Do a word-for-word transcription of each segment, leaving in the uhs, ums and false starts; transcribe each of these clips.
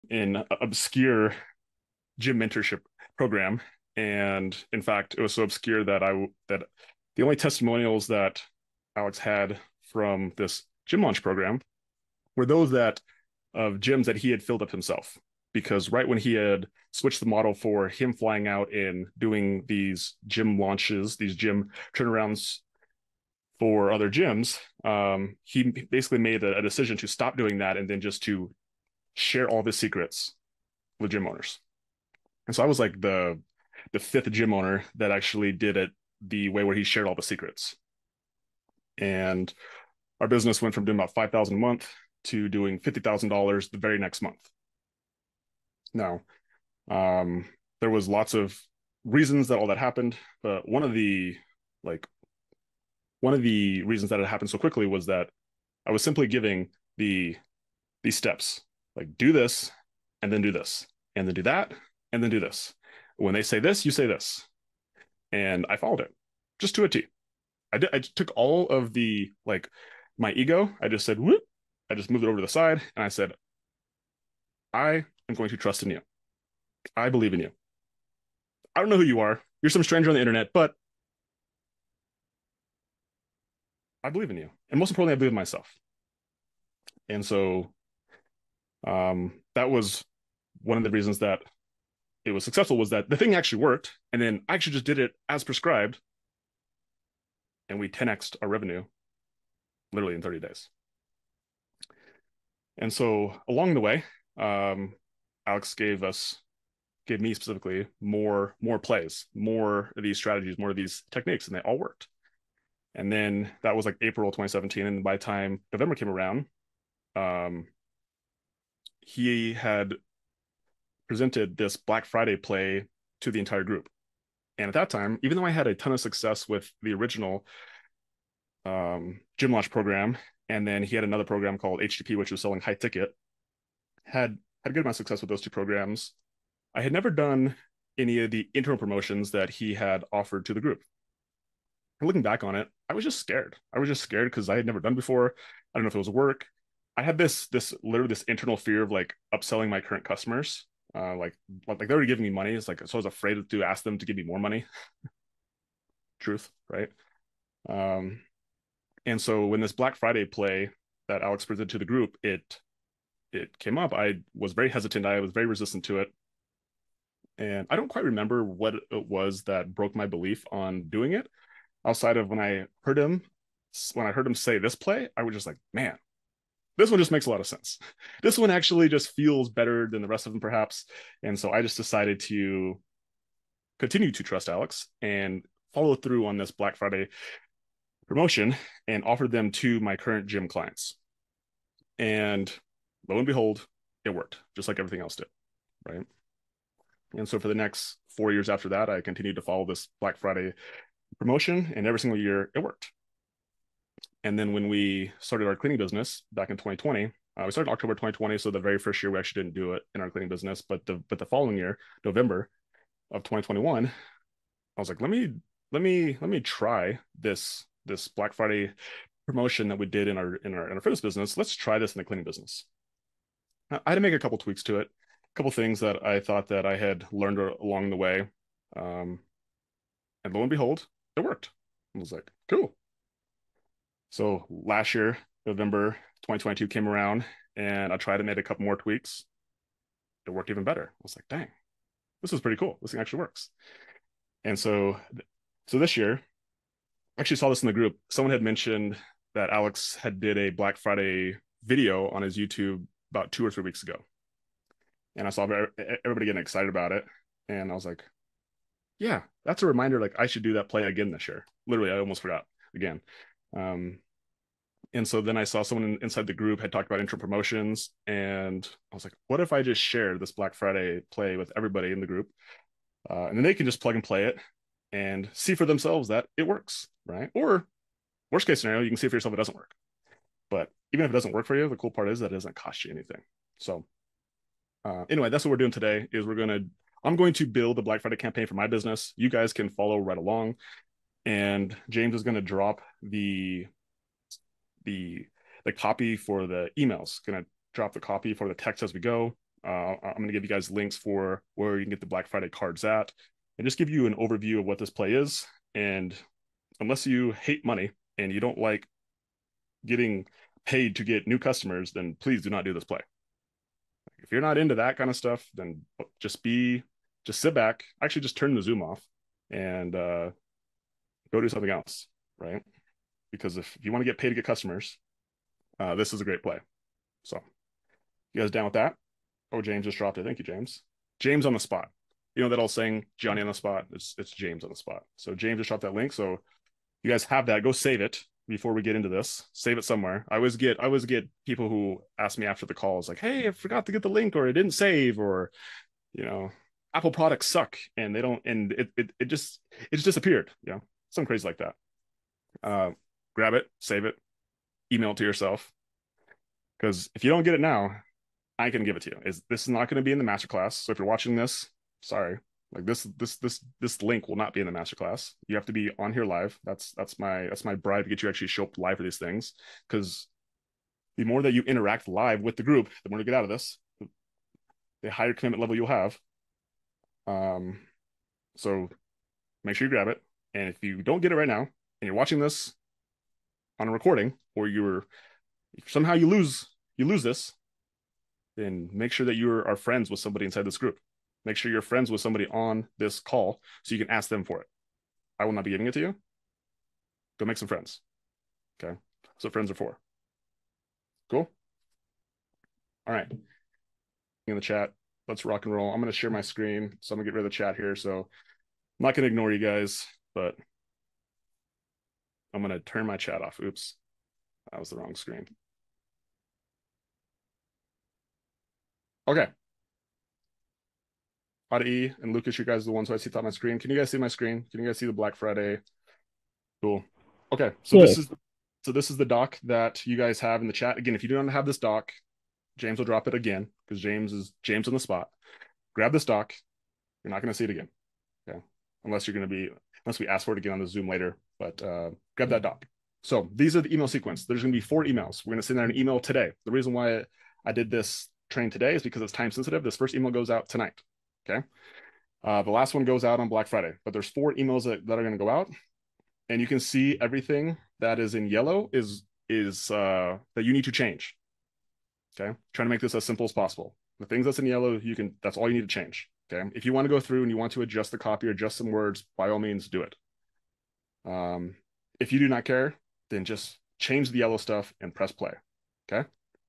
an obscure gym mentorship program. And in fact, it was so obscure that I that the only testimonials that Alex had from this gym launch program were those that of gyms that he had filled up himself. Because right when he had switched the model for him flying out and doing these gym launches, these gym turnarounds for other gyms, um, he basically made a, a decision to stop doing that and then just to share all of his secrets with gym owners. And so I was like the the fifth gym owner that actually did it the way where he shared all the secrets. And our business went from doing about five thousand dollars a month to doing fifty thousand dollars the very next month. Now, um, there was lots of reasons that all that happened, but one of the like one of the reasons that it happened so quickly was that I was simply giving the these steps, like do this and then do this and then do that and then do this. When they say this, you say this, and I followed it just to a T. I did. I took all of the like my ego. I just said whoop. I just moved it over to the side, and I said, I am going to trust in you. I believe in you. I don't know who you are. You're some stranger on the internet, but I believe in you. And most importantly, I believe in myself. And so um, that was one of the reasons that it was successful was that the thing actually worked. And then I actually just did it as prescribed. And we ten x'd our revenue literally in thirty days. And so along the way, um, Alex gave us, gave me specifically more, more plays, more of these strategies, more of these techniques, and they all worked. And then that was like April twenty seventeen. And by the time November came around, um, he had presented this Black Friday play to the entire group. And at that time, even though I had a ton of success with the original um, gym launch program, and then he had another program called H T P, which was selling high ticket, had had a good amount of success with those two programs. I had never done any of the internal promotions that he had offered to the group. And looking back on it, I was just scared. I was just scared because I had never done before. I don't know if it was work. I had this this literally this internal fear of like upselling my current customers. Uh, like like they were giving me money. It's like so I was afraid to ask them to give me more money. Truth, right? Um, and so when this Black Friday play that Alex presented to the group, it it came up. I was very hesitant. I was very resistant to it, and I don't quite remember what it was that broke my belief on doing it. Outside of when I heard him, when I heard him say this play, I was just like, man, this one just makes a lot of sense. This one actually just feels better than the rest of them, perhaps. And so I just decided to continue to trust Alex and follow through on this Black Friday promotion and offer them to my current gym clients. And lo and behold, it worked, just like everything else did, right? And so for the next four years after that, I continued to follow this Black Friday promotion, and every single year it worked. And then when we started our cleaning business back in twenty twenty, uh, we started in October twenty twenty, so the very first year we actually didn't do it in our cleaning business, but the but the following year, November of twenty twenty-one, I was like, let me let me let me try this this Black Friday promotion that we did in our in our in our fitness business. Let's try this in the cleaning business. I had to make a couple tweaks to it, a couple things that I thought that I had learned along the way, um, and lo and behold, it worked. I was like, cool. So last year, November twenty twenty-two came around, and I tried to make a couple more tweaks. It worked even better. I was like, dang, this is pretty cool. This thing actually works. And so, so this year, I actually saw this in the group. Someone had mentioned that Alex had did a Black Friday video on his YouTube about two or three weeks ago, and I saw everybody getting excited about it, and I was like, yeah, that's a reminder. Like I should do that play again this year. Literally, I almost forgot again. Um, and so then I saw someone inside the group had talked about intro promotions, and I was like, what if I just share this Black Friday play with everybody in the group, uh, and then they can just plug and play it and see for themselves that it works, right? Or worst case scenario, you can see for yourself it doesn't work. But even if it doesn't work for you, the cool part is that it doesn't cost you anything. So uh, anyway, that's what we're doing today. Is we're gonna I'm going to build the Black Friday campaign for my business. You guys can follow right along, and James is going to drop the the the copy for the emails. Going to drop the copy for the text as we go. Uh, I'm going to give you guys links for where you can get the Black Friday cards at, and just give you an overview of what this play is. And unless you hate money and you don't like getting paid to get new customers, then please do not do this play. If you're not into that kind of stuff, then just be, just sit back, actually just turn the Zoom off and uh, go do something else, right? Because if, if you want to get paid to get customers, uh, this is a great play. So you guys down with that? Oh, James just dropped it. Thank you, James. James on the spot. You know that old saying, Johnny on the spot? It's, it's James on the spot. So James just dropped that link. So you guys have that. Go save it before we get into this. Save it somewhere. I always get I always get people who ask me after the calls like, hey, I forgot to get the link, or it didn't save, or you know, Apple products suck and they don't, and it it, it just it just disappeared. You know, something crazy like that. Uh, grab it, save it, email it to yourself. Because if you don't get it now, I can give it to you. Is this is not going to be in the masterclass. So if you're watching this, sorry. Like this, this, this, this link will not be in the masterclass. You have to be on here live. That's that's my that's my bribe to get you actually show up live for these things. Because the more that you interact live with the group, the more you get out of this, the higher commitment level you'll have. Um, so make sure you grab it. And if you don't get it right now, and you're watching this on a recording, or you're somehow you lose you lose this, then make sure that you are friends with somebody inside this group. Make sure you're friends with somebody on this call so you can ask them for it. I will not be giving it to you. Go make some friends. Okay. That's what friends are for. Cool. All right. In the chat, let's rock and roll. I'm going to share my screen. So I'm going to get rid of the chat here. So I'm not going to ignore you guys, but I'm going to turn my chat off. Oops. That was the wrong screen. Okay. Adi and Lucas, you guys are the ones who I see on my screen. Can you guys see my screen? Can you guys see the Black Friday? Cool. Okay, so yeah. this is so this is the doc that you guys have in the chat. Again, if you do not have this doc, James will drop it again because James is James on the spot. Grab this doc. You're not going to see it again. Okay, unless you're going to be unless we ask for it again on the Zoom later. But uh, grab that doc. So these are the email sequence. There's going to be four emails. We're going to send out an email today. The reason why I did this training today is because it's time sensitive. This first email goes out tonight. Okay. Uh, the last one goes out on Black Friday, but there's four emails that, that are going to go out, and you can see everything that is in yellow is is uh, that you need to change. Okay, trying to make this as simple as possible. The things that's in yellow, you can that's all you need to change. Okay, if you want to go through and you want to adjust the copy or adjust some words, by all means do it. Um, if you do not care, then just change the yellow stuff and press play. Okay.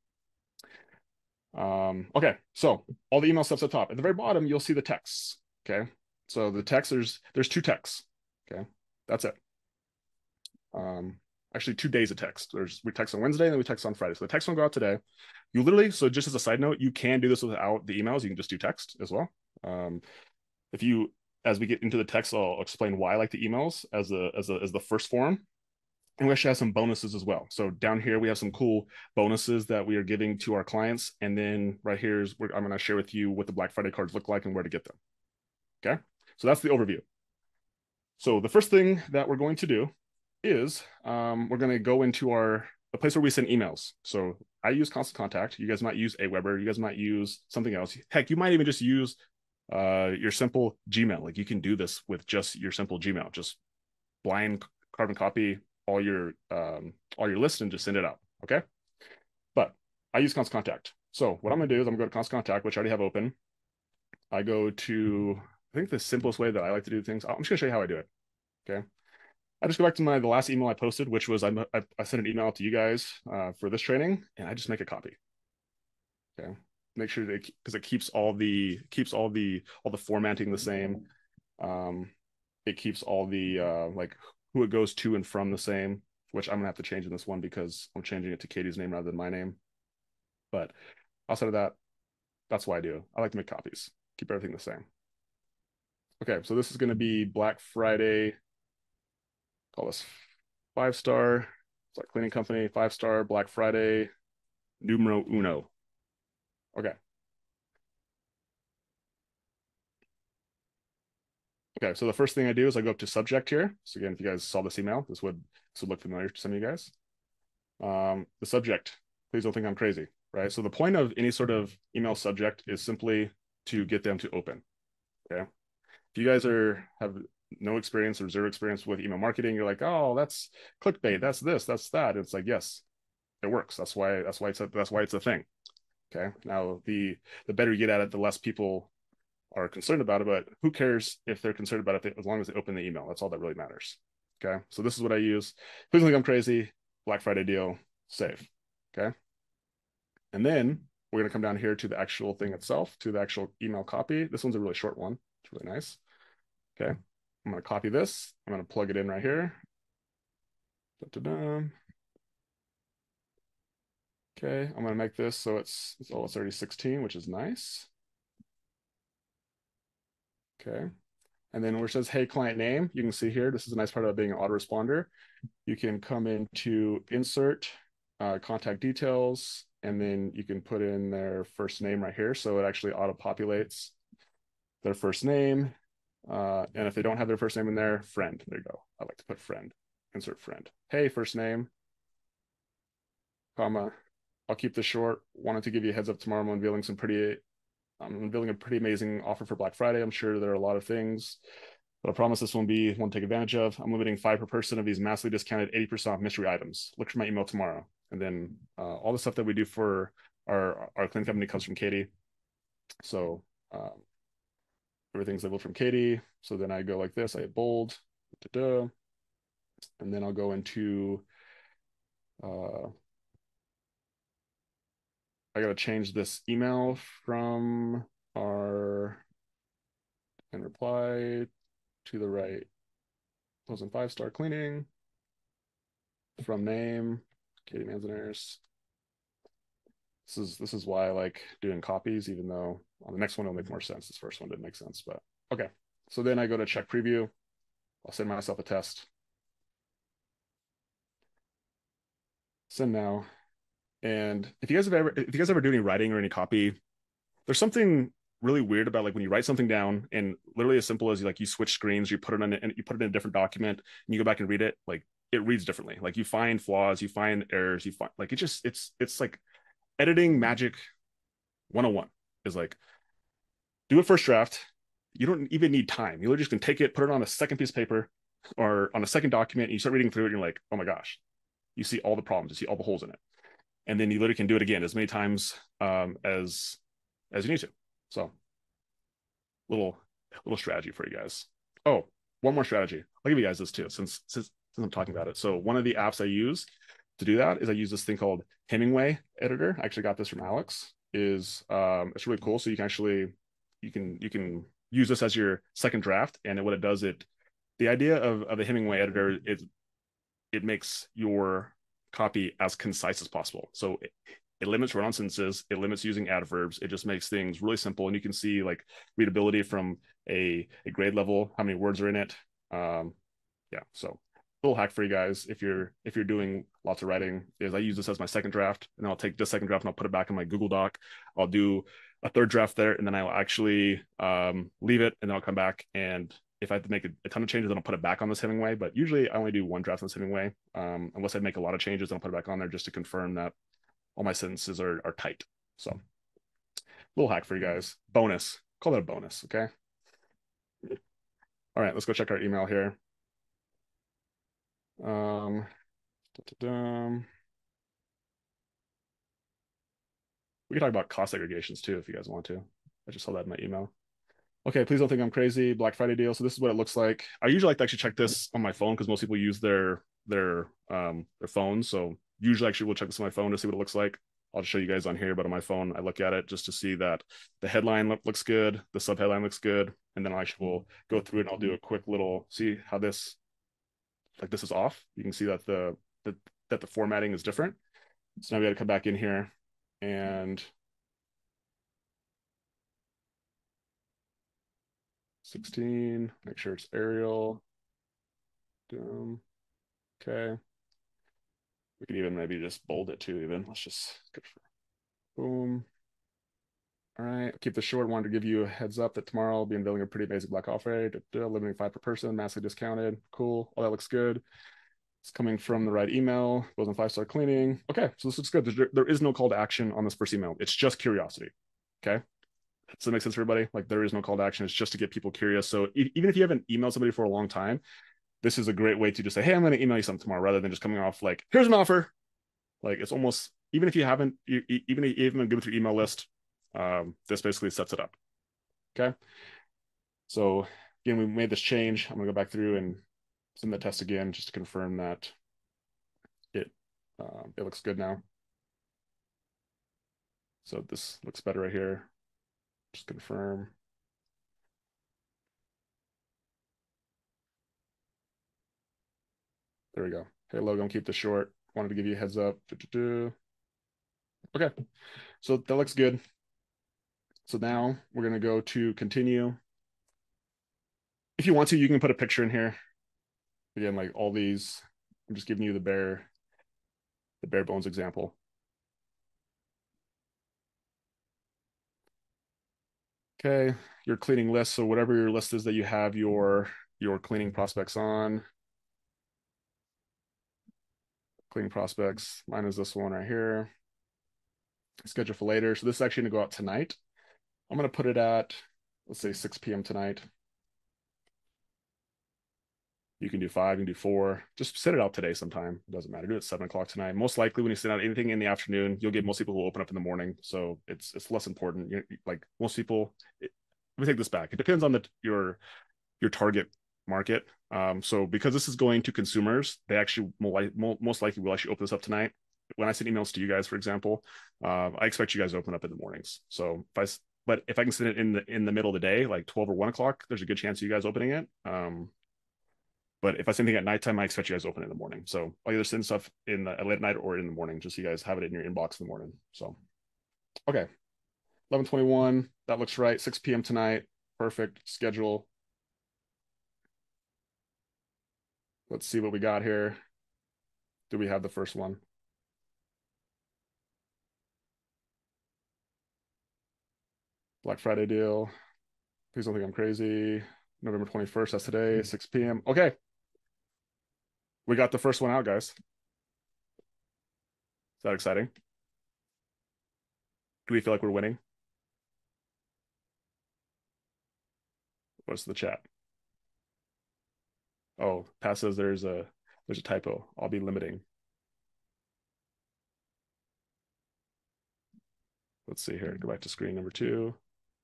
Um, okay, so all the email stuff's at the top. At the very bottom, you'll see the texts. Okay, so the text, there's there's two texts. Okay, that's it. Um, actually, two days of text. There's we text on Wednesday and then we text on Friday. So the text will go out today. You literally, so just as a side note, you can do this without the emails. You can just do text as well. Um, if you, as we get into the text, I'll explain why I like the emails as a as a as the first form. And we actually have some bonuses as well. So down here, we have some cool bonuses that we are giving to our clients. And then right here is where I'm going to share with you what the Black Friday cards look like and where to get them. Okay, so that's the overview. So the first thing that we're going to do is um, we're going to go into our the place where we send emails. So I use Constant Contact. You guys might use Aweber. You guys might use something else. Heck, you might even just use uh, your simple Gmail. Like you can do this with just your simple Gmail. Just blind carbon copy all your um, all your lists and just send it out. Okay, but I use Constant Contact. So what I'm going to do is I'm going to go to Constant Contact, which I already have open. I go to I think the simplest way that I like to do things. I'm just going to show you how I do it. Okay. I just go back to my the last email I posted, which was I, I, I sent an email to you guys uh, for this training, and I just make a copy. Okay, make sure that because it keeps all the keeps all the all the formatting the same. Um, it keeps all the uh, like who it goes to and from the same, which I'm gonna have to change in this one because I'm changing it to Katie's name rather than my name. But outside of that, that's why I do. I like to make copies, keep everything the same. Okay, so this is going to be Black Friday. Call this five star. It's like cleaning company, five star Black Friday, numero uno. Okay. Okay, so the first thing I do is I go up to subject here. So again, if you guys saw this email, this would this would look familiar to some of you guys. Um, the subject, please don't think I'm crazy. right? So the point of any sort of email subject is simply to get them to open. Okay. If you guys are have no experience or zero experience with email marketing, you're like, oh, that's clickbait, that's this, that's that. It's like, yes, it works. That's why that's why it's a, that's why it's a thing. Okay. Now the the better you get at it, the less people are concerned about it. But who cares if they're concerned about it as long as they open the email? That's all that really matters. Okay. So this is what I use. Please don't think I'm crazy. Black Friday deal. Save. Okay. And then we're going to come down here to the actual thing itself, to the actual email copy. This one's a really short one. It's really nice. Okay. I'm going to copy this. I'm going to plug it in right here. Da-da-da. Okay. I'm going to make this so it's, it's, oh, it's already sixteen, which is nice. Okay. And then where it says, hey, client name, you can see here, this is a nice part of being an autoresponder. You can come into insert, uh, contact details, and then you can put in their first name right here. So it actually auto-populates their first name. Uh, and if they don't have their first name in there, friend. There you go. I like to put friend. Insert friend. Hey, first name, comma. I'll keep this short. Wanted to give you a heads up tomorrow. I'm unveiling some pretty I'm unveiling a pretty amazing offer for Black Friday. I'm sure there are a lot of things, but I promise this won't be one to take advantage of. I'm limiting five per person of these massively discounted eighty percent off mystery items. Look for my email tomorrow. And then uh, all the stuff that we do for our, our clean company comes from Katie. So um, everything's labeled from Katie. So then I go like this, I hit bold, da-da, and then I'll go into, uh, I got to change this email from our, and reply to the right, close and five star cleaning, from name, Katie Manzanares. This is this is why I like doing copies, even though on the next one it'll make more sense. This first one didn't make sense, but okay. So then I go to check preview. I'll send myself a test. Send now. And if you guys have ever if you guys ever do any writing or any copy, there's something really weird about like when you write something down and literally as simple as you like you switch screens, you put it on and you put it in a different document and you go back and read it, like it reads differently. Like you find flaws, you find errors, you find like it just it's it's like editing magic one oh one is like do a first draft. You don't even need time. You literally just can take it, put it on a second piece of paper or on a second document, and you start reading through it, and you're like, oh my gosh, you see all the problems, you see all the holes in it. And then you literally can do it again as many times um, as as you need to. So little little strategy for you guys. Oh, one more strategy. I'll give you guys this too, since since, since I'm talking about it. So one of the apps I use to do that is I use this thing called Hemingway Editor. I actually got this from Alex. Is um, it's really cool. So you can actually you can you can use this as your second draft, and what it does it the idea of of the Hemingway Editor is it makes your copy as concise as possible. So it, it limits run-on sentences, it limits using adverbs, it just makes things really simple, and you can see like readability from a, a grade level, how many words are in it. Um, yeah, so little hack for you guys if you're if you're doing lots of writing is I use this as my second draft, and then I'll take the second draft and I'll put it back in my Google Doc. I'll do a third draft there, and then I'll actually um, leave it, and then I'll come back, and if I have to make a, a ton of changes, then I'll put it back on this Hemingway. But usually I only do one draft on this Hemingway, um, unless I make a lot of changes, then I'll put it back on there just to confirm that all my sentences are, are tight. So little hack for you guys. Bonus. Call that a bonus, okay? All right, let's go check our email here. Um, we can talk about cost segregations too if you guys want to. I just saw that in my email. Okay, please don't think I'm crazy. Black Friday deal. So this is what it looks like. I usually like to actually check this on my phone because most people use their their um their phones. So usually actually we'll check this on my phone to see what it looks like. I'll just show you guys on here, but on my phone, I look at it just to see that the headline look, looks good, the subheadline looks good, and then I actually will go through it and I'll do a quick little see how this like this is off. You can see that the, the that the formatting is different. So now we got to come back in here and sixteen, make sure it's Arial. Boom. Okay. We could even maybe just bold it too, even. Let's just go for boom. All right. Keep this short. Wanted to give you a heads up that tomorrow I'll be unveiling a pretty basic black offer, limiting five per person, massively discounted. Cool. All that looks good. It's coming from the right email, goes on five-star cleaning. Okay, so this looks good. There, there is no call to action on this first email. It's just curiosity. Okay. Does that make sense for everybody? Like there is no call to action. It's just to get people curious. So even if you haven't emailed somebody for a long time, this is a great way to just say, hey, I'm going to email you something tomorrow, rather than just coming off like, here's an offer. Like it's almost, even if you haven't, even if you haven't given through email list, um, this basically sets it up. Okay. So again, we made this change. I'm going to go back through and send the test again just to confirm that it uh, it looks good now. So this looks better right here. Just confirm. There we go. Hey, Logan, keep this short. Wanted to give you a heads up. Okay, so that looks good. So now we're going to go to continue. If you want to, you can put a picture in here. Again, like all these, I'm just giving you the bare, the bare bones example. Okay, your cleaning list. So whatever your list is that you have your your cleaning prospects on. Cleaning prospects. Mine is this one right here. Schedule for later. So this is actually gonna go out tonight. I'm gonna put it at, let's say six p m tonight. You can do five, you can do four. Just send it out today sometime. It doesn't matter. Do it at seven o'clock tonight. Most likely when you send out anything in the afternoon, you'll get most people who open up in the morning. So it's it's less important. You're, like most people, it, let me take this back. It depends on the your your target market. Um, so because this is going to consumers, they actually most likely will actually open this up tonight. When I send emails to you guys, for example, uh, I expect you guys to open up in the mornings. So if I, but if I can send it in the in the middle of the day, like twelve or one o'clock, there's a good chance of you guys opening it. Um, but if I send anything at nighttime, I expect you guys to open it in the morning. So I'll either send stuff in the late night or in the morning, just so you guys have it in your inbox in the morning. So, okay, eleven twenty-one, that looks right. six p m tonight, perfect schedule. Let's see what we got here. Do we have the first one? Black Friday deal. Please don't think I'm crazy. November twenty-first, that's today, six p m Okay. We got the first one out, guys. Is that exciting? Do we feel like we're winning? What's the chat? Oh, Pat says there's a there's a typo. I'll be limiting. Let's see here. Go back to screen number two.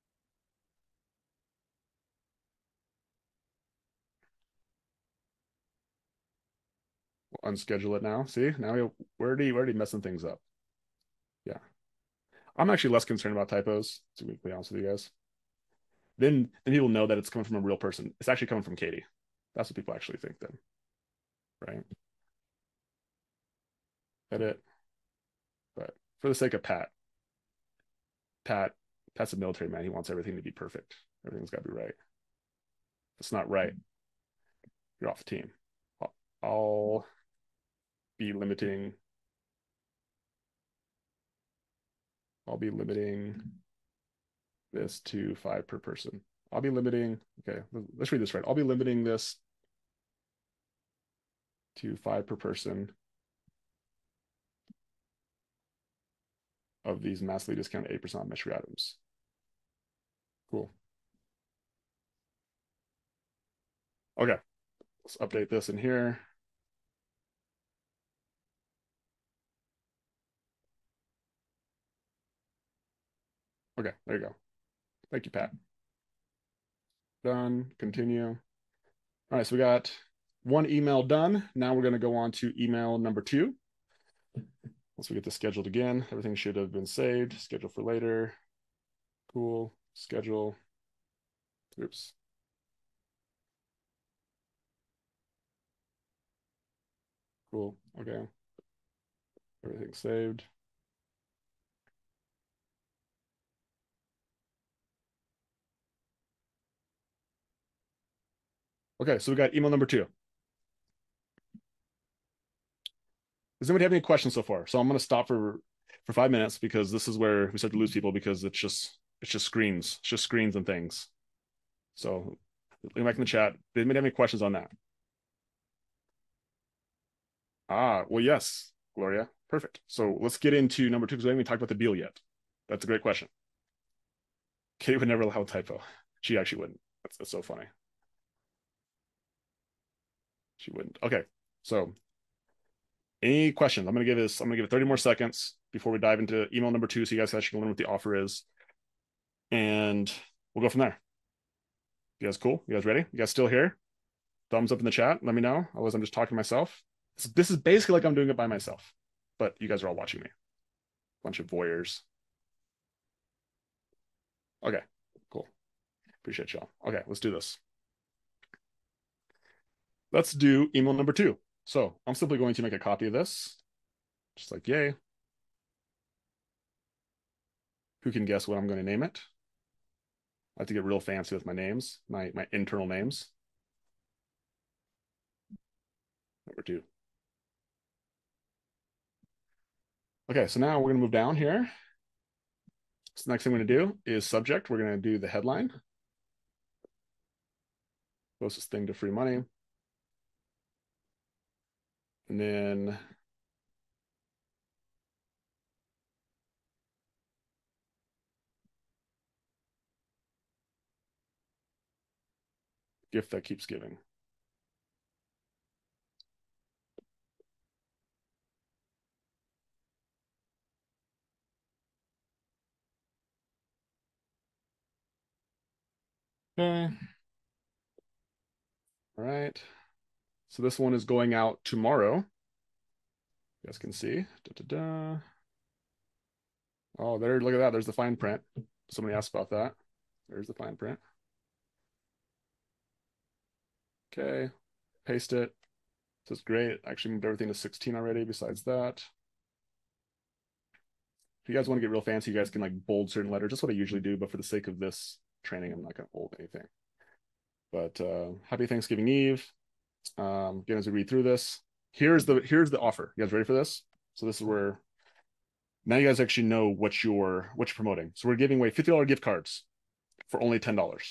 We'll unschedule it now. See, now we, we're already we're already messing things up. Yeah, I'm actually less concerned about typos, to be honest with you guys. Then then people know that it's coming from a real person. It's actually coming from Katie. That's what people actually think then, right? Edit. But for the sake of Pat, Pat, Pat's a military man. He wants everything to be perfect. Everything's got to be right. If it's not right, you're off the team. I'll, I'll be limiting. I'll be limiting this to five per person. I'll be limiting. Okay, let's read this right. I'll be limiting this to five per person of these massively discounted eight percent mystery items. Cool. Okay, let's update this in here. Okay, there you go. Thank you, Pat. Done. Continue. All right, so we got one email done. Now we're going to go on to email number two. Once we get this scheduled again, everything should have been saved. Schedule for later. Cool. Schedule. Oops. Cool. Okay. Everything saved. Okay, so we got email number two. Does anybody have any questions so far? So I'm going to stop for for five minutes because this is where we start to lose people because it's just it's just screens, it's just screens and things. So leave back in the chat. Did anybody have any questions on that? Ah, well, yes, Gloria. Perfect. So let's get into number two because we haven't even talked about the deal yet. That's a great question. Katie would never allow a typo. She actually wouldn't. That's, that's so funny. She wouldn't. Okay. So any questions? I'm gonna give this. I'm gonna give it thirty more seconds before we dive into email number two, so you guys actually can learn what the offer is, and we'll go from there. You guys cool? You guys ready? You guys still here? Thumbs up in the chat. Let me know. Otherwise, I'm just talking to myself. This, this is basically like I'm doing it by myself, but you guys are all watching me. Bunch of voyeurs. Okay, cool. Appreciate y'all. Okay, let's do this. Let's do email number two. So I'm simply going to make a copy of this, just like yay. Who can guess what I'm going to name it? I have to get real fancy with my names, my, my internal names. Number two. Okay, so now we're going to move down here. So the next thing we're going to do is subject. We're going to do the headline. Closest thing to free money. And then gift that keeps giving. Okay. All right. So this one is going out tomorrow. You guys can see. Da, da, da. Oh, there, look at that. There's the fine print. Somebody asked about that. There's the fine print. Okay. Paste it. This is great. I actually moved everything to sixteen already besides that. If you guys want to get real fancy, you guys can like bold certain letters. That's what I usually do, but for the sake of this training, I'm not going to bold anything. But uh, happy Thanksgiving Eve. Um, again, as we read through this, here's the here's the offer. You guys ready for this? So this is where now you guys actually know what you're what you're promoting. So we're giving away fifty dollars gift cards for only ten dollars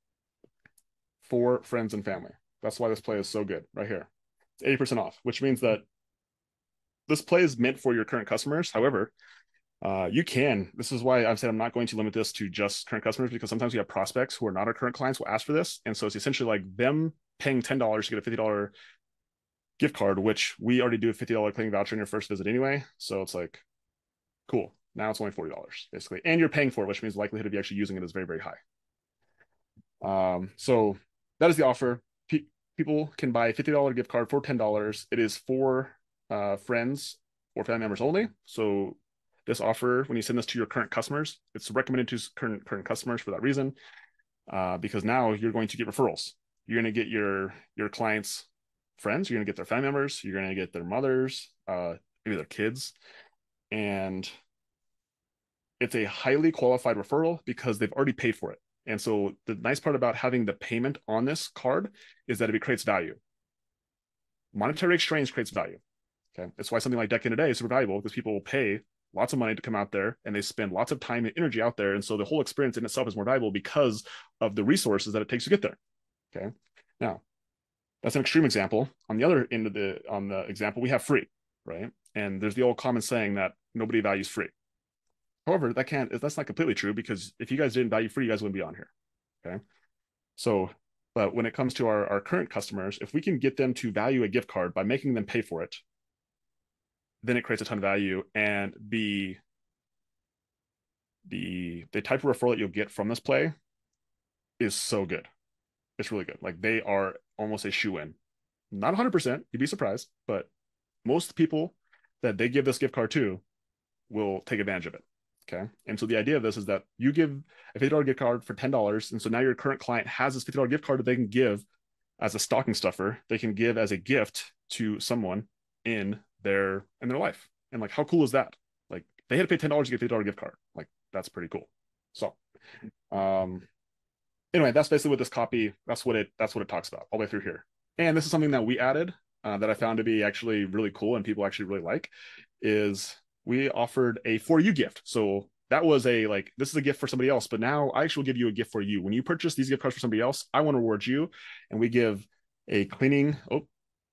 for friends and family. That's why this play is so good right here. It's eighty percent off, which means that this play is meant for your current customers. However, uh, you can. This is why I've said I'm not going to limit this to just current customers, because sometimes we have prospects who are not our current clients will ask for this. And so it's essentially like them paying ten dollars to get a fifty dollars gift card, which we already do a fifty dollars cleaning voucher in your first visit anyway. So it's like, cool. Now it's only forty dollars basically. And you're paying for it, which means the likelihood of you actually using it is very, very high. Um, so that is the offer. Pe- people can buy a fifty dollars gift card for ten dollars. It is for uh, friends or family members only. So this offer, when you send this to your current customers, it's recommended to current current customers for that reason, uh, because now you're going to get referrals. You're going to get your your clients' friends. You're going to get their family members. You're going to get their mothers, uh, maybe their kids, and it's a highly qualified referral because they've already paid for it. And so the nice part about having the payment on this card is that it creates value. Monetary exchange creates value. Okay, that's why something like Deck in a Day is super valuable, because people will pay lots of money to come out there and they spend lots of time and energy out there. And so the whole experience in itself is more valuable because of the resources that it takes to get there. Okay. Now, that's an extreme example. On the other end of the on the example, we have free, right? And there's the old common saying that nobody values free. However, that can't that's not completely true, because if you guys didn't value free, you guys wouldn't be on here. Okay. So, but when it comes to our, our current customers, if we can get them to value a gift card by making them pay for it, then it creates a ton of value. And the the the type of referral that you'll get from this play is so good. It's really good. Like, they are almost a shoe-in. Not one hundred percent, you'd be surprised, but most people that they give this gift card to will take advantage of it. Okay. And so the idea of this is that you give a fifty dollars gift card for ten dollars. And so now your current client has this fifty dollars gift card that they can give as a stocking stuffer. They can give as a gift to someone in their in their life. And like, how cool is that? Like, they had to pay ten dollars to get a fifty dollars gift card. Like, that's pretty cool. So um anyway, that's basically what this copy, that's what it that's what it talks about all the way through here. And this is something that we added uh, that I found to be actually really cool and people actually really like, is we offered a for you gift. So that was a like, this is a gift for somebody else, but now I actually will give you a gift for you. When you purchase these gift cards for somebody else, I want to reward you. And we give a cleaning, oh,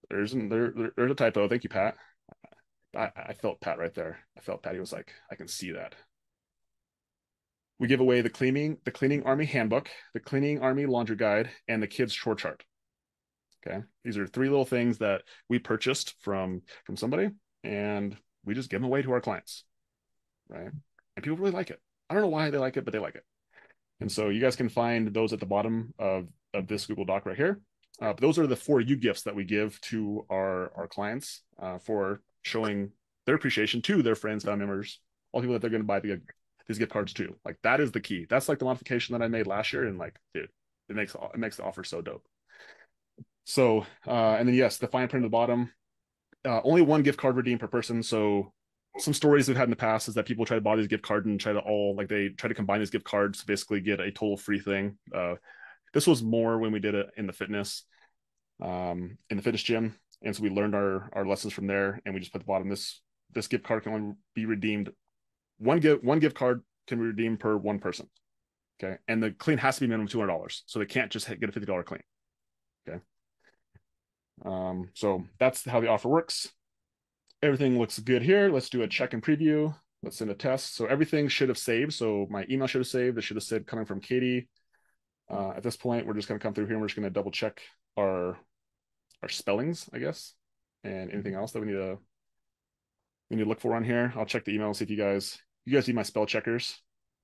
There's there, there's a typo. Thank you, Pat. I, I felt Pat right there. I felt Pat. He was like, I can see that. We give away the cleaning the cleaning army handbook, the cleaning army laundry guide, and the kids chore chart. Okay, these are three little things that we purchased from from somebody, and we just give them away to our clients, right? And people really like it. I don't know why they like it, but they like it. And so you guys can find those at the bottom of, of this Google Doc right here. Uh, but those are the four you gifts that we give to our, our clients uh, for showing their appreciation to their friends, family members, all people that they're going to buy the, these gift cards to. Like that is the key. That's like the modification that I made last year. And like, dude, it makes it makes the offer so dope. So, uh, and then yes, the fine print at the bottom, uh, only one gift card redeemed per person. So some stories we've had in the past is that people try to buy these gift cards and try to all like they try to combine these gift cards to basically get a total free thing. Uh, this was more when we did it in the fitness, um, in the fitness gym, and so we learned our our lessons from there, and we just put the bottom this this gift card can only be redeemed one gift one gift card can be redeemed per one person. Okay, and the clean has to be minimum two hundred dollars, so they can't just get a fifty dollar clean. Okay, um, so that's how the offer works. Everything looks good here. Let's do a check and preview. Let's send a test. So everything should have saved. So my email should have saved. It should have said coming from Katie. Uh, at this point, we're just going to come through here and we're just going to double check our our spellings, I guess, and anything else that we need to we need to look for on here. I'll check the email and see if you guys you guys need my spell checkers.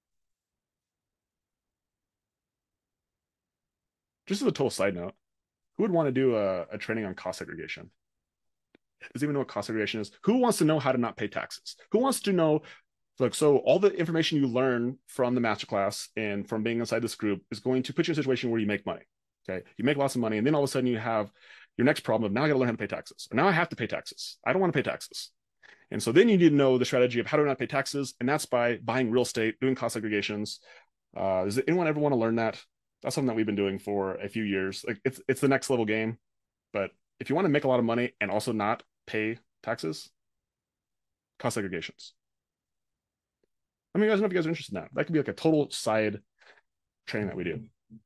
Just as a total side note, who would want to do a, a training on cost segregation? Does anyone know what cost segregation is? Who wants to know how to not pay taxes? Who wants to know like so all the information you learn from the masterclass and from being inside this group is going to put you in a situation where you make money. Okay, you make lots of money, and then all of a sudden you have your next problem of now I got to learn how to pay taxes, or now I have to pay taxes. I don't want to pay taxes, and so then you need to know the strategy of how to not pay taxes, and that's by buying real estate, doing cost segregations. Uh, does anyone ever want to learn that? That's something that we've been doing for a few years. Like it's it's the next level game, but if you want to make a lot of money and also not pay taxes, cost segregations. I mean, you guys know if you guys are interested in that. That could be like a total side training that we do.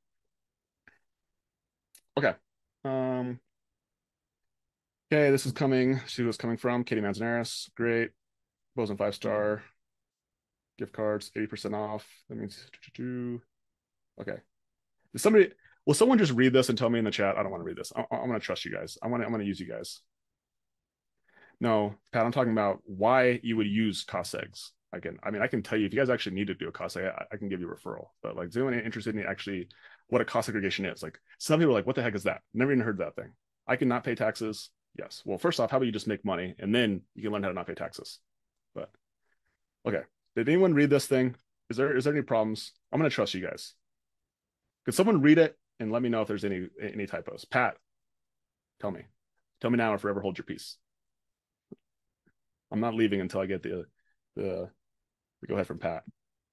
Okay. Um, okay, this is coming. See who it's coming from. Katie Manzanares. Great. Boson five star. Gift cards, eighty percent off. That means okay. Does somebody will someone just read this and tell me in the chat? I don't want to read this. I, I'm gonna trust you guys. I want to I'm gonna use you guys. No, Pat, I'm talking about why you would use cost segs. I can, I mean, I can tell you if you guys actually need to do a cost seg, I, I can give you a referral. But like, is anyone interested in actually what a cost segregation is? Like, some people are like, what the heck is that? Never even heard that thing. I can not pay taxes. Yes. Well, first off, how about you just make money and then you can learn how to not pay taxes? But okay. Did anyone read this thing? Is there is there any problems? I'm gonna trust you guys. Could someone read it and let me know if there's any any typos? Pat, tell me. Tell me now or forever hold your peace. I'm not leaving until I get the the, the go ahead from Pat.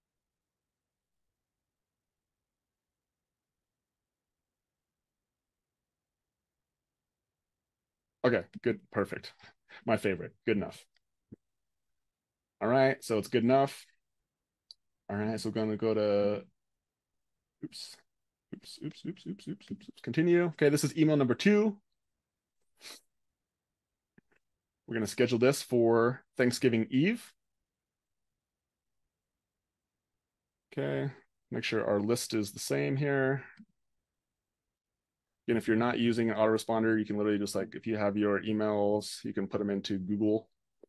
Okay, good, perfect. My favorite. Good enough. All right, so it's good enough. All right, so we're gonna go to oops, oops, oops, oops, oops, oops, oops, oops. Continue. Okay, this is email number two. We're gonna schedule this for Thanksgiving Eve. Okay, make sure our list is the same here. And if you're not using an autoresponder, you can literally just like, if you have your emails, you can put them into Google,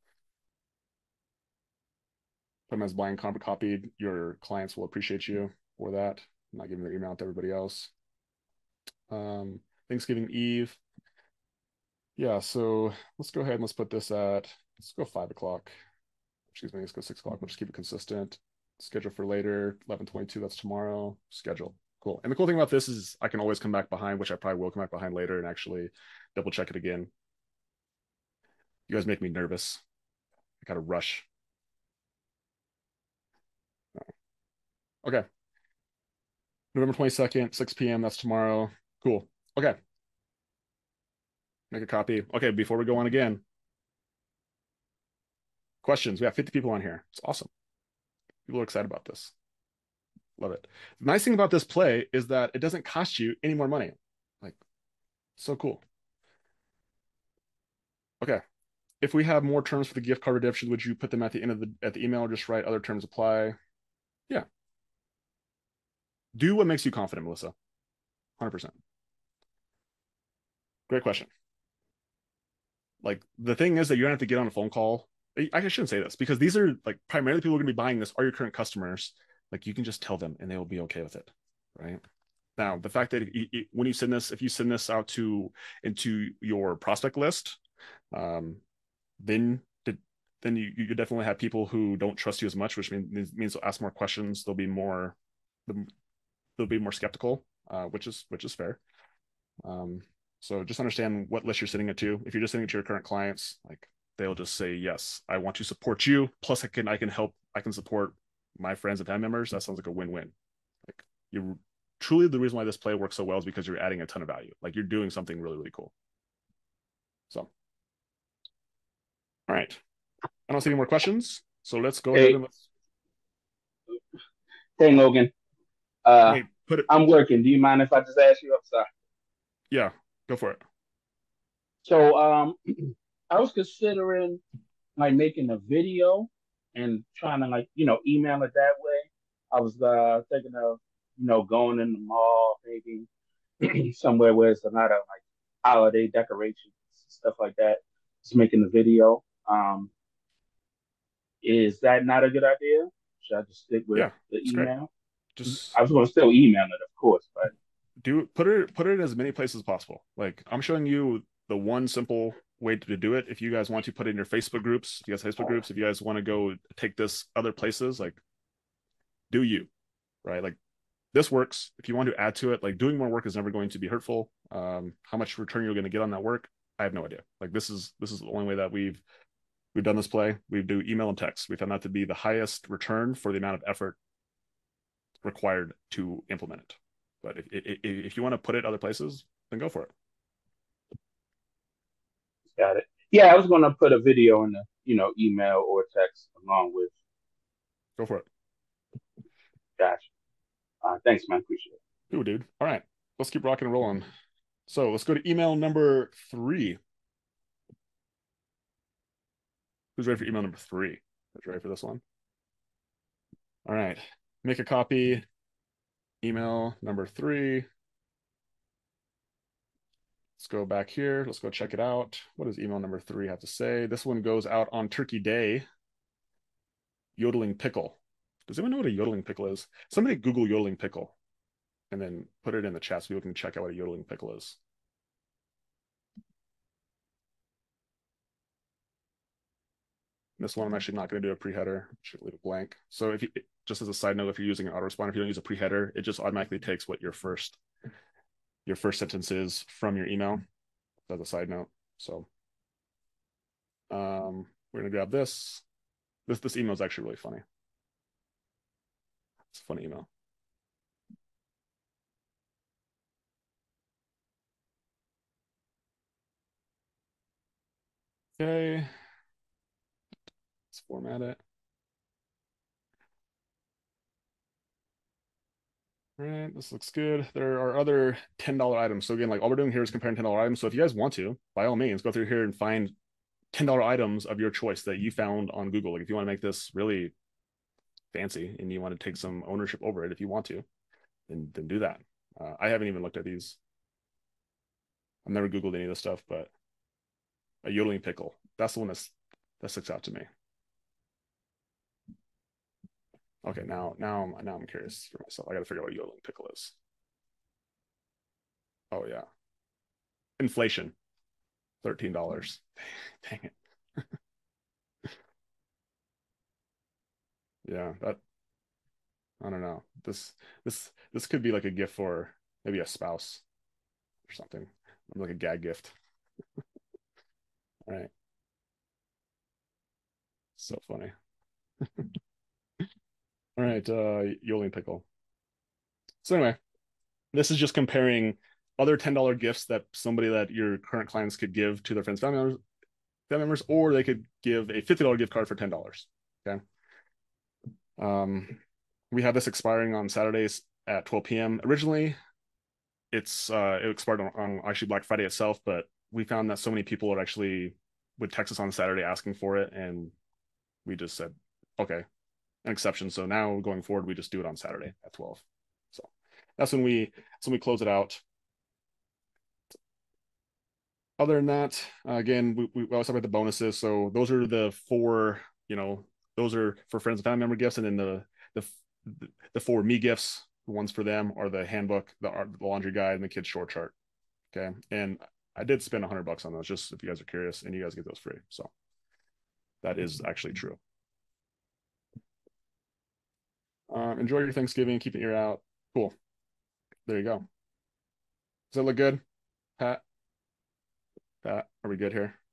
put them as blank copied. Your clients will appreciate you for that. I'm not giving their email to everybody else. Um, Thanksgiving Eve. Yeah, so let's go ahead and let's put this at, let's go five o'clock. Excuse me, let's go six o'clock. We'll just keep it consistent. Schedule for later, eleven twenty-two, that's tomorrow. Schedule. Cool. And the cool thing about this is I can always come back behind, which I probably will come back behind later and actually double check it again. You guys make me nervous. I gotta rush. Okay. November twenty-second, six p.m. That's tomorrow. Cool. Okay. Make a copy. Okay, before we go on again, questions. We have fifty people on here. It's awesome. People are excited about this. Love it. The nice thing about this play is that it doesn't cost you any more money. Like, so cool. Okay. If we have more terms for the gift card redemption, would you put them at the end of the at the email or just write other terms apply? Yeah. Do what makes you confident, Melissa. one hundred percent. Great question. Like the thing is that you don't have to get on a phone call. I shouldn't say this because these are like primarily people who are going to be buying this are your current customers. Like you can just tell them and they will be okay with it, right? Now, the fact that it, it, when you send this, if you send this out to into your prospect list, um, then then you, you definitely have people who don't trust you as much, which means means they'll ask more questions. They'll be more they'll be more skeptical, uh, which is which is fair. Um, so just understand what list you're sending it to. If you're just sending it to your current clients, like they'll just say, yes, I want to support you. Plus I can, I can help, I can support my friends and family members. That sounds like a win-win. Like you truly, the reason why this play works so well is because you're adding a ton of value. Like you're doing something really, really cool. So, all right. I don't see any more questions. So let's go Hey, ahead and let's. hey, Logan. Uh, Hey, put it. I'm working. Do you mind if I just ask you? I'm sorry. Yeah, go for it. So, um, I was considering like making a video and trying to like you know email it that way. I was uh thinking of you know going in the mall, maybe somewhere where it's a lot of like holiday decorations, stuff like that. Just making the video. Um, is that not a good idea? Should I just stick with Yeah, the it's great. email? Just I was going to still email it, of course, but do put it put it in as many places as possible. Like I'm showing you the one simple way to do it. If you guys want to put it in your Facebook groups, if you guys have Facebook groups, if you guys want to go take this other places, like do you, right? Like this works. If you want to add to it, like doing more work is never going to be hurtful. Um, how much return you're going to get on that work, I have no idea. Like this is this is the only way that we've we've done this play. We do email and text. We found that to be the highest return for the amount of effort required to implement it. But if if, if you want to put it other places, then go for it. got it. Yeah, I was going to put a video in the you know email or text along with. Go for it. Gotcha. Uh, thanks, man. Appreciate it. Ooh, dude. All right. Let's keep rocking and rolling. So let's go to email number three. Who's ready for email number three? Who's ready for this one? All right. Make a copy. Email number three. Let's go back here. Let's go check it out. What does email number three have to say? This one goes out on Turkey Day. Yodeling pickle. Does anyone know what a yodeling pickle is? Somebody Google yodeling pickle and then put it in the chat so people can check out what a yodeling pickle is. This one I'm actually not going to do a pre-header. Should leave it blank. So if you, just as a side note, if you're using an autoresponder, if you don't use a pre-header, it just automatically takes what your first your first sentence is from your email. As a side note. So um, we're gonna grab this. This this email is actually really funny. It's a funny email. Okay. Let's format it. All right, this looks good. There are other ten dollar items. So again, like all we're doing here is comparing ten dollar items. So if you guys want to, by all means, go through here and find ten dollar items of your choice that you found on Google. Like if you want to make this really fancy and you want to take some ownership over it, if you want to, then then do that. Uh, I haven't even looked at these. I've never Googled any of this stuff, but a yodeling pickle. That's the one that's that sticks out to me. Okay, now now I'm now I'm curious for myself. I got to figure out what yodeling pickle is. Oh yeah, inflation, thirteen dollars. Dang it. Yeah, that I don't know. This this this could be like a gift for maybe a spouse or something. Like a gag gift. All right. So funny. All right, uh yodeling pickle. So anyway, this is just comparing other ten dollar gifts that somebody that your current clients could give to their friends, family members, family members, or they could give a fifty dollar gift card for ten dollars. Okay. Um, we have this expiring on Saturdays at twelve p.m. Originally, it's uh, it expired on, on actually Black Friday itself, but we found that so many people are actually would text us on Saturday asking for it, and we just said, okay, an exception. So now going forward, we just do it on Saturday at twelve. So that's when we that's when we close it out. Other than that, uh, again, we, we always talk about the bonuses. So those are the four, you know, those are for friends and family member gifts, and then the the the four me gifts. The ones for them are the handbook, the, art, the laundry guide, and the kids short chart. Okay, and I did spend a hundred bucks on those, just if you guys are curious, and you guys get those free. So that is actually true. Um, enjoy your Thanksgiving. Keep an ear out. Cool. There you go. Does that look good, Pat? Pat, are we good here?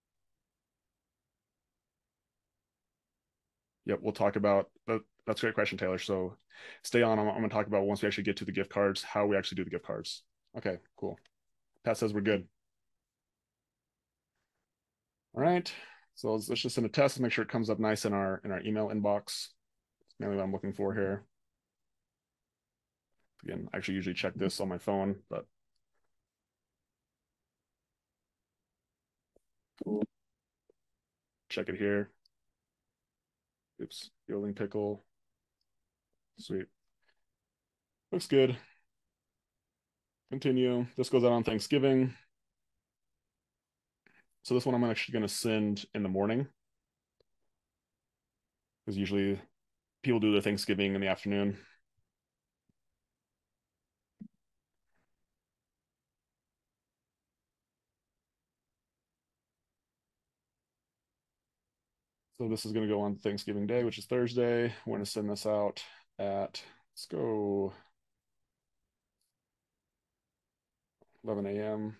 Yep, we'll talk about that. That's a great question, Taylor. So stay on. I'm, I'm going to talk about once we actually get to the gift cards, how we actually do the gift cards. Okay, cool. Pat says we're good. All right. So let's, let's just send a test and make sure it comes up nice in our in our email inbox. That's mainly what I'm looking for here. Again, I actually usually check this on my phone, but cool. Check it here. Oops, Yoling pickle. Sweet. Looks good. Continue. This goes out on Thanksgiving. So this one I'm actually going to send in the morning, because usually people do their Thanksgiving in the afternoon. So this is going to go on Thanksgiving Day, which is Thursday. We're going to send this out at, let's go, eleven a m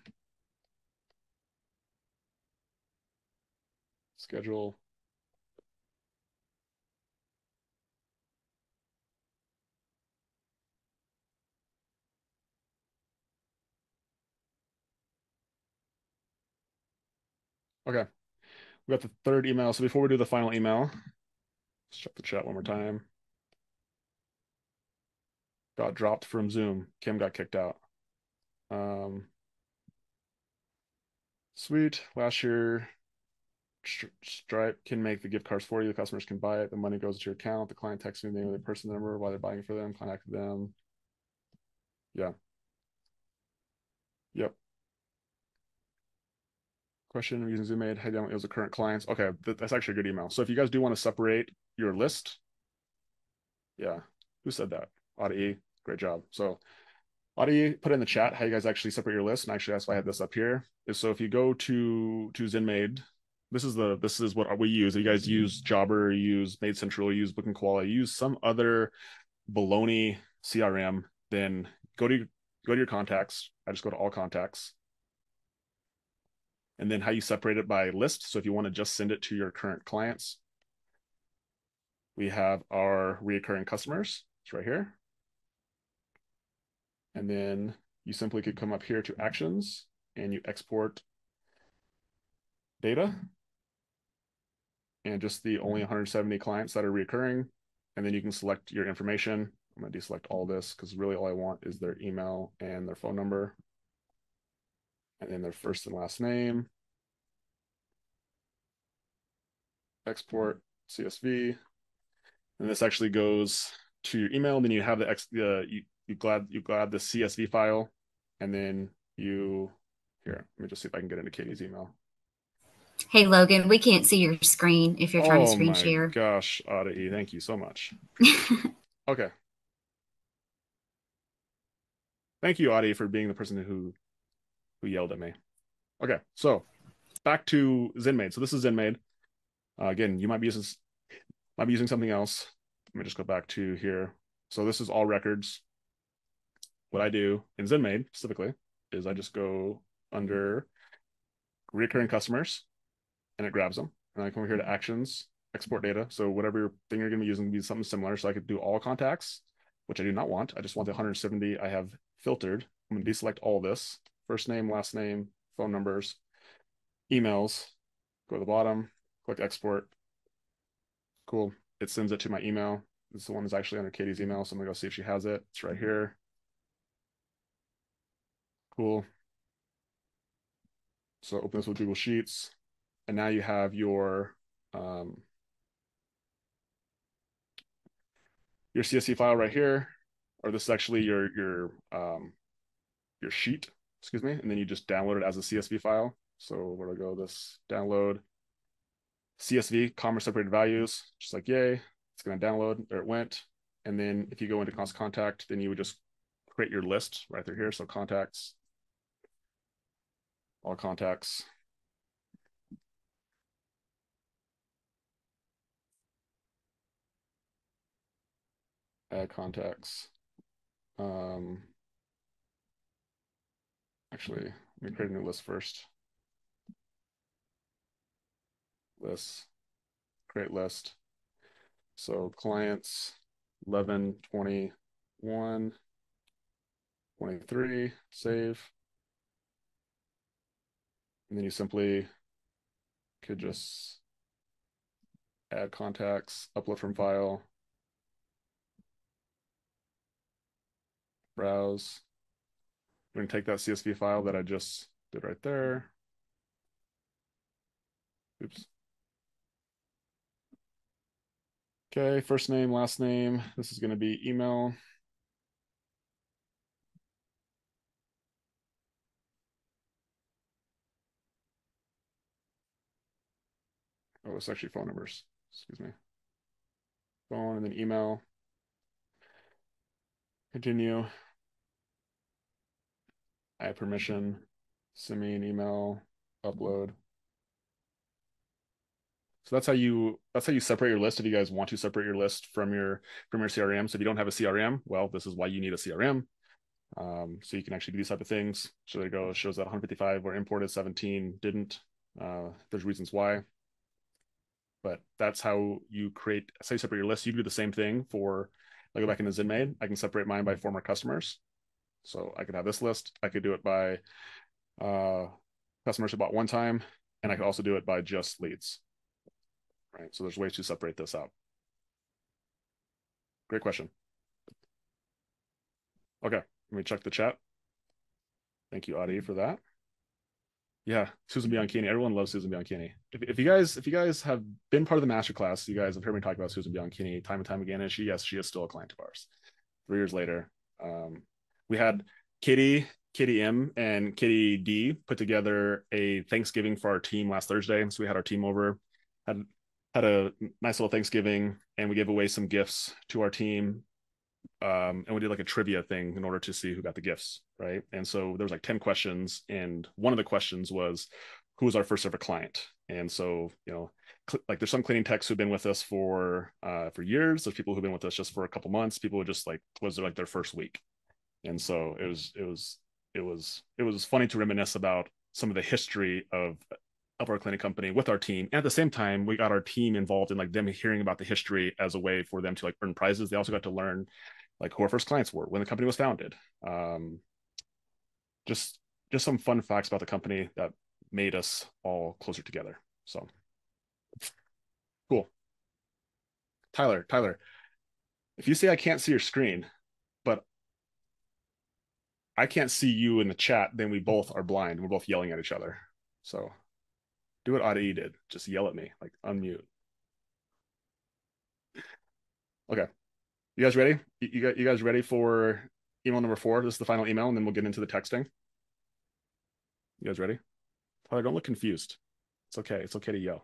Schedule. Okay. We got the third email. So before we do the final email, let's check the chat one more time. Got dropped from Zoom. Kim got kicked out. Um, sweet. Last year, Stripe can make the gift cards for you. The customers can buy it. The money goes to your account. The client texts you the name of the person number while they're buying for them. Contact them. Yeah. Yep. Question using ZoomAid. Hey, it was the current clients. Okay, that's actually a good email. So if you guys do want to separate your list, yeah. Who said that? Audie. Great job. So Audie put in the chat how you guys actually separate your list. And actually, that's why I have this up here. Is so if you go to to ZenMaid, this is the this is what we use. If you guys use Jobber, you use Made Central, you use Booking Koala, you use some other baloney C R M, then go to go to your contacts. I just go to all contacts. And then how you separate it by list. So if you want to just send it to your current clients, we have our reoccurring customers. It's right here. And then you simply could come up here to actions and you export data and just the only one hundred seventy clients that are reoccurring. And then you can select your information. I'm going to deselect all this because really all I want is their email and their phone number. And then their first and last name. Export C S V. And this actually goes to your email. And then you have the X, the you, you glad you glad the C S V file, and then you here. Let me just see if I can get into Katie's email. Hey Logan, we can't see your screen if you're trying Oh to screen my share. gosh, Audie, thank you so much. Okay. Thank you, Audie, for being the person who who yelled at me. Okay, so back to ZenMaid. So this is ZenMaid. Uh, again, you might be using might be using something else. Let me just go back to here. So this is all records. What I do in ZenMaid specifically is I just go under recurring customers and it grabs them. And I come over here to actions, export data. So whatever thing you're going to be using be something similar. So I could do all contacts, which I do not want. I just want the one hundred seventy I have filtered. I'm going to deselect all this. First name, last name, phone numbers, emails. Go to the bottom, click export. Cool. It sends it to my email. This is the one that's actually under Katie's email. So I'm going to go see if she has it. It's right here. Cool. So open this with Google Sheets. and now you have your um, your C S V file right here, or this is actually your your um, your sheet, excuse me, and then you just download it as a C S V file. So where do I go? This download C S V, comma separated values, just like yay, it's going to download. There it went. And then if you go into constant contact, then you would just create your list right through here. So contacts, all contacts. Add contacts. Um, actually, let me create a new list first. List, create list. So clients eleven, twenty-one, twenty-three, save. And then you simply could just add contacts, upload from file, browse. We're going to take that C S V file that I just did right there. Oops. Okay, first name, last name. This is going to be email. Oh, it's actually phone numbers. Excuse me. Phone and then email. Continue. I have permission. Send me an email. Upload. So that's how you that's how you separate your list if you guys want to separate your list from your from your C R M. So if you don't have a C R M, well, this is why you need a C R M. Um, so you can actually do these type of things. So there you go. It shows that one hundred fifty-five were imported, seventeen didn't. Uh, there's reasons why. But that's how you create, say, separate your list. You do the same thing for, I go back into ZenMaid. I can separate mine by former customers. So I could have this list. I could do it by uh, customers who bought one time, and I could also do it by just leads. Right. So there's ways to separate this out. Great question. Okay, let me check the chat. Thank you, Adi, for that. Yeah, Susan Bianchini. Everyone loves Susan Bianchini. If, if you guys, if you guys have been part of the masterclass, you guys have heard me talk about Susan Bianchini time and time again. And she, yes, she is still a client of ours. Three years later, um, we had Kitty, Kitty M, and Kitty D put together a Thanksgiving for our team last Thursday. So we had our team over, had had a nice little Thanksgiving, and we gave away some gifts to our team. Um, and we did like a trivia thing in order to see who got the gifts, right? And so there was like ten questions, and one of the questions was, who was our first ever client? And so, you know, cl- like there's some cleaning techs who've been with us for uh, for years. There's people who've been with us just for a couple months. People who just like was like their first week, and so it was it was it was it was funny to reminisce about some of the history of of our cleaning company with our team. And at the same time, we got our team involved in like them hearing about the history as a way for them to like earn prizes. They also got to learn like who our first clients were when the company was founded. Um, just just some fun facts about the company that made us all closer together. So cool. Tyler, Tyler, if you say I can't see your screen, but I can't see you in the chat, then we both are blind. We're both yelling at each other. So do what Adi did. Just yell at me, like unmute. Okay. You guys ready? You, you guys ready for email number four? This is the final email, and then we'll get into the texting. You guys ready? Tyler, don't look confused. It's okay. It's okay to yell.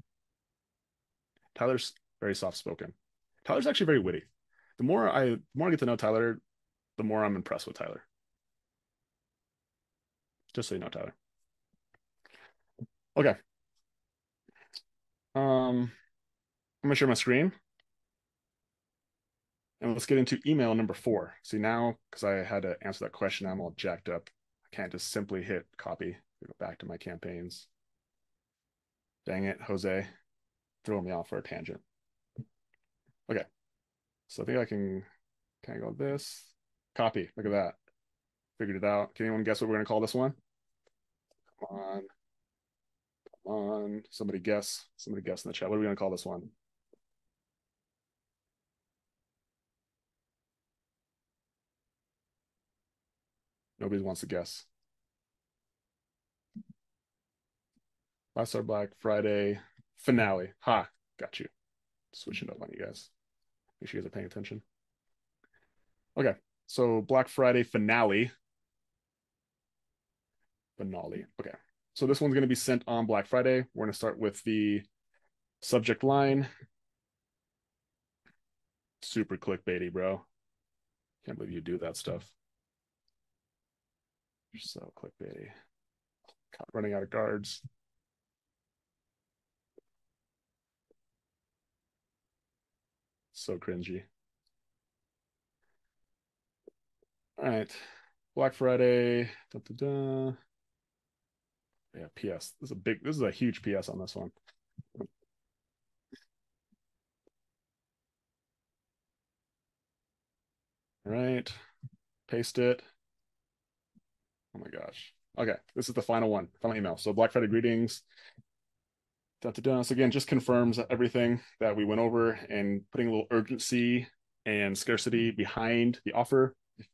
Tyler's very soft spoken. Tyler's actually very witty. The more I the more I get to know Tyler, the more I'm impressed with Tyler. Just so you know, Tyler. Okay. Um, I'm gonna share my screen. And let's get into email number four. See now, because I had to answer that question, I'm all jacked up. I can't just simply hit copy. Go back to my campaigns. Dang it, Jose. Throwing me off for a tangent. Okay. So I think I can can I go this? Copy. Look at that. Figured it out. Can anyone guess what we're gonna call this one? Come on. Come on. Somebody guess. Somebody guess in the chat. What are we gonna call this one? Nobody wants to guess. Last our Black Friday finale. Ha, got you. Switching up on you guys. Make sure you guys are paying attention. Okay, so Black Friday finale. Finale. Okay, so this one's going to be sent on Black Friday. We're going to start with the subject line. Super clickbaity, bro. Can't believe you do that stuff. You're so clickbaity. God, running out of guards. So cringy. All right. Black Friday. Da, da, da. Yeah, P S. This is a big, this is a huge P S on this one. All right. Paste it. Oh my gosh. Okay. This is the final one, final email. So Black Friday greetings. Da, da, da. So again, just confirms everything that we went over and putting a little urgency and scarcity behind the offer.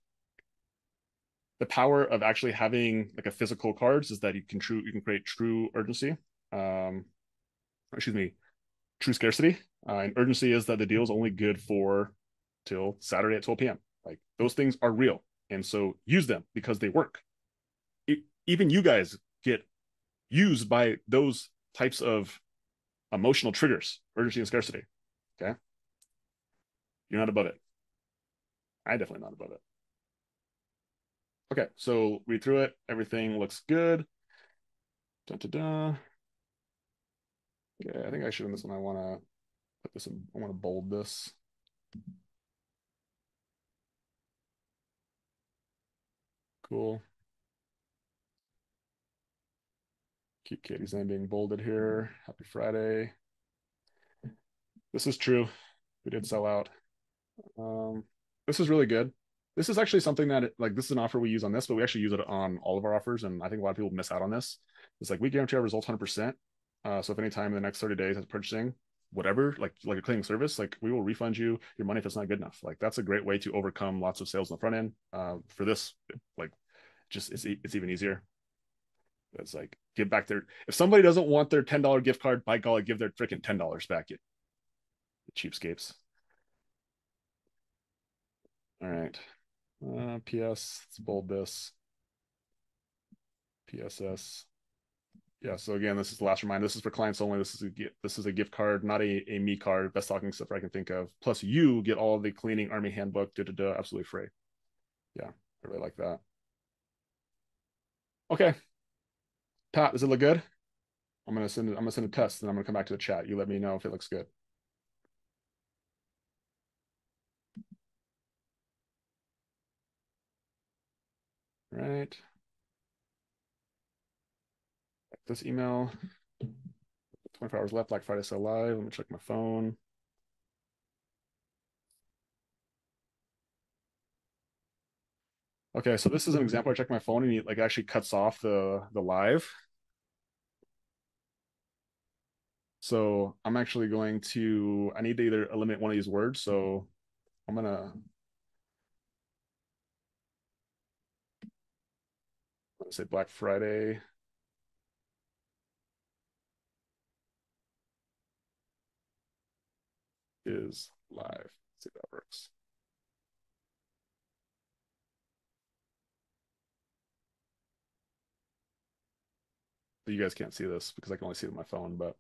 The power of actually having like a physical cards is that you can true you can create true urgency. Um, excuse me, true scarcity. Uh, and urgency is that the deal is only good for till Saturday at twelve p m. Like those things are real, and so use them because they work. It, even you guys get used by those types of emotional triggers, urgency and scarcity. Okay, you're not above it. I definitely not above it. Okay, so read through it. Everything looks good. Da, da, da. Yeah, I think I should in this one. I want to put this in, I want to bold this. Cool. Keep Katie's name being bolded here. Happy Friday. This is true. We did sell out. Um, this is really good. This is actually something that, like, this is an offer we use on this, but we actually use it on all of our offers. And I think a lot of people miss out on this. It's like we guarantee our results one hundred percent. Uh, so if any time in the next thirty days of purchasing, whatever, like like a cleaning service, like we will refund you your money if it's not good enough. Like that's a great way to overcome lots of sales on the front end. Uh, for this, like, just it's it's even easier. It's like give back their if somebody doesn't want their ten dollar gift card, by golly, give their freaking ten dollars back. You cheapskates. All right. Uh, P S. Let's bold this. P S S. Yeah. So again, this is the last reminder. This is for clients only. This is a this is a gift card, not a, a me card. Best talking stuff I can think of. Plus, you get all the cleaning army handbook. Da da da. Absolutely free. Yeah, I really like that. Okay, Pat, does it look good? I'm gonna send I'm gonna send a test, and I'm gonna come back to the chat. You let me know if it looks good. All right. This email. twenty-four hours left. Black Friday still live. Let me check my phone. Okay, so this is an example. I check my phone and it like actually cuts off the the live. So I'm actually going to I need to either eliminate one of these words. So I'm gonna let's say Black Friday. Is live. Let's see if that works. You guys can't see this because I can only see it on my phone, but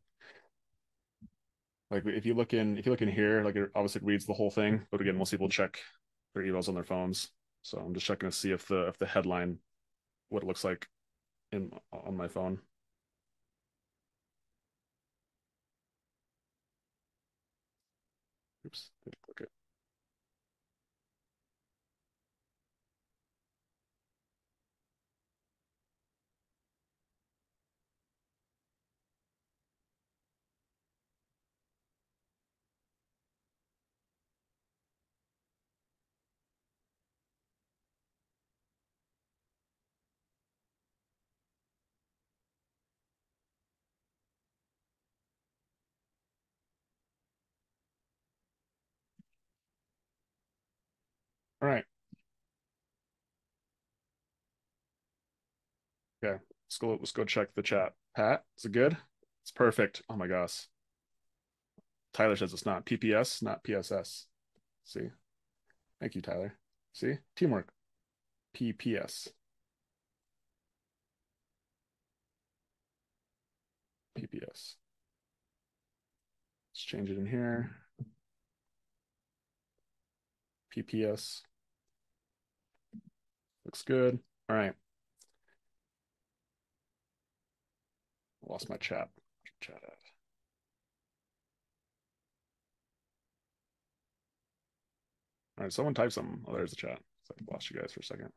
like if you look in if you look in here, like it obviously reads the whole thing, but again, most people check their emails on their phones. So I'm just checking to see if the if the headline what it looks like in on my phone. Oops, okay. All right. Okay. Let's go let's go check the chat. Pat, is it good? It's perfect. Oh my gosh. Tyler says it's not P P S, not P S S. See? Thank you, Tyler. See? Teamwork. P P S. P P S. Let's change it in here. P P S. Looks good. All right. Lost my chat. Chat at. All right, someone type something. Oh, there's the chat. So I lost you guys for a second.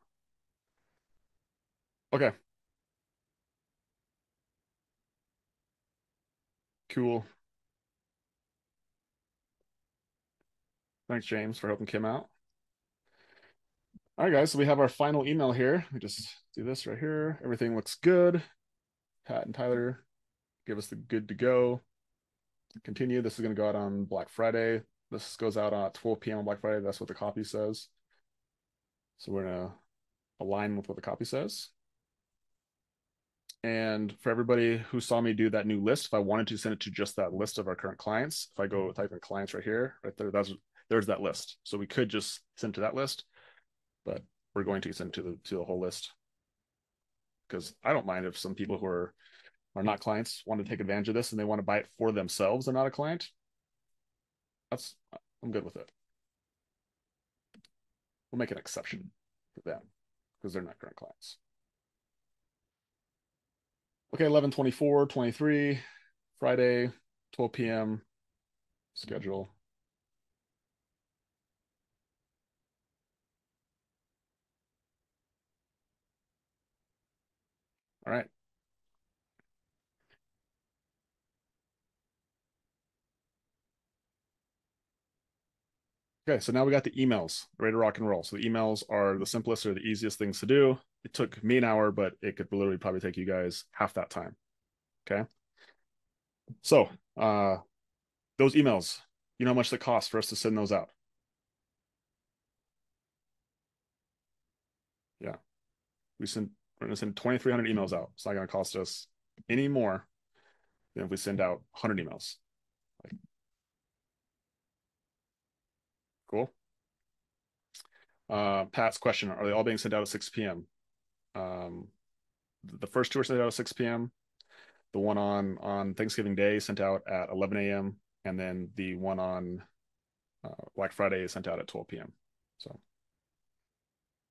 Okay. Cool. Thanks, James, for helping Kim out. All right, guys, so we have our final email here. We just do this right here. Everything looks good. Pat and Tyler give us the good to go. Continue. This is going to go out on Black Friday. This goes out at twelve p m on Black Friday. That's what the copy says. So we're going to align with what the copy says. And for everybody who saw me do that new list, if I wanted to send it to just that list of our current clients, if I go type in clients right here, right there, that's there's that list. So we could just send to that list, but we're going to send to the to the whole list, because I don't mind if some people who are are not clients want to take advantage of this and they want to buy it for themselves and not a client. That's I'm good with it. We'll make an exception for them because they're not current clients. Okay, eleven twenty-four twenty-three, Friday, twelve p m schedule. All right. Okay, so now we got the emails, ready to rock and roll. So the emails are the simplest or the easiest things to do. It took me an hour, but it could literally probably take you guys half that time. Okay. So uh, those emails, you know how much it costs for us to send those out? Yeah. We send, we're going to send twenty-three hundred emails out. It's not going to cost us any more than if we send out one hundred emails. Like, cool. Uh, Pat's question, are they all being sent out at six p m? Um, the first two are sent out at six p m The one on on Thanksgiving Day sent out at eleven a m and then the one on uh, Black Friday is sent out at twelve p m So